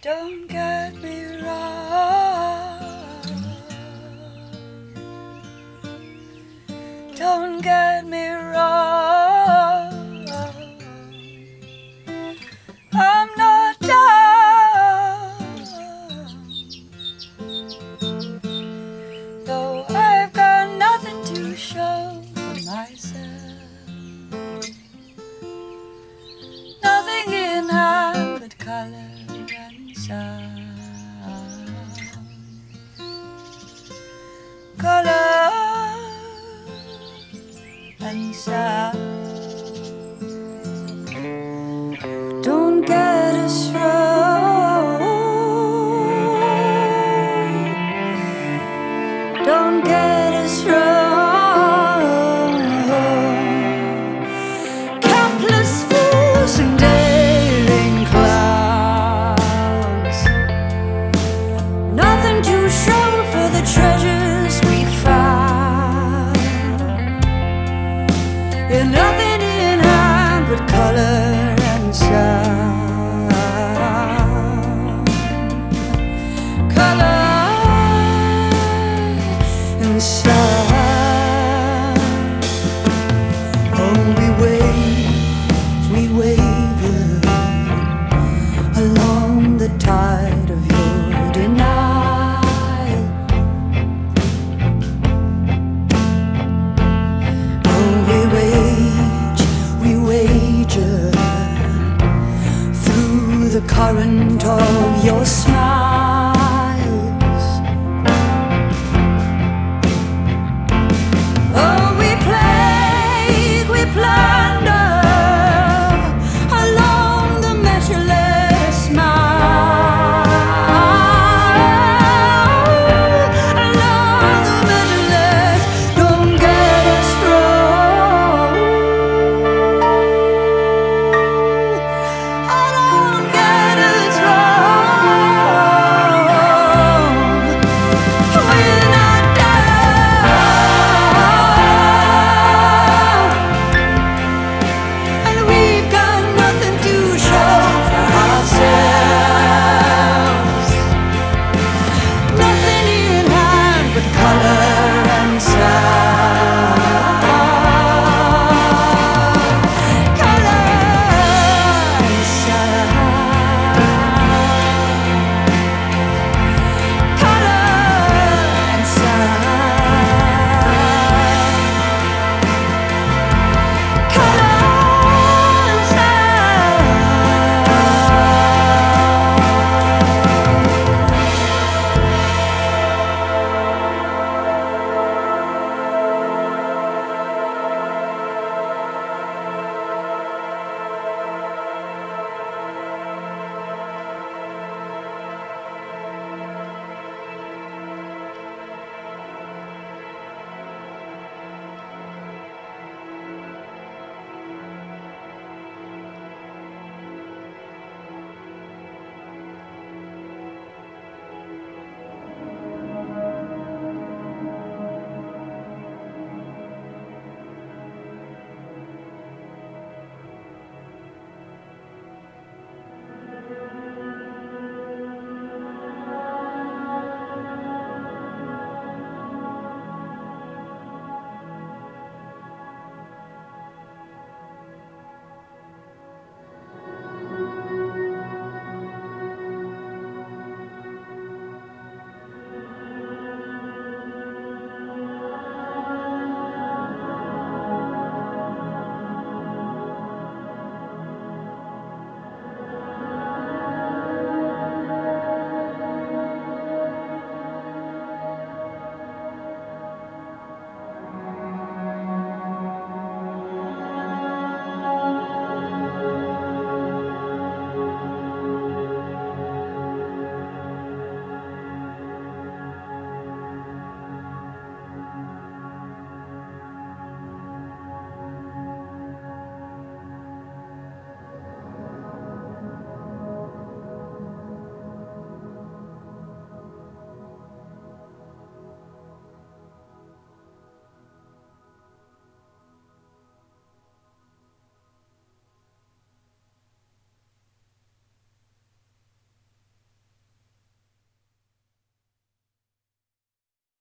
Don't get me wrong, don't get me wrong, I'm not dumb, though I've got nothing to show myself, nothing in hand but color and sound. Color and sound. Don't get us wrong, don't get us wrong. Countless fools and daring clowns, nothing to show for the treasures we found. Yeah, nothing in hand but color and sound. Color and sound. Oh, we waver along the tide of your denial. Oh, we wager through the current of your smiles. Oh, we plague, we plunder along the measureless mile, along the measureless. Don't get us wrong, oh, don't get us wrong. We're not down, and we've got nothing to show for ourselves, nothing in hand but color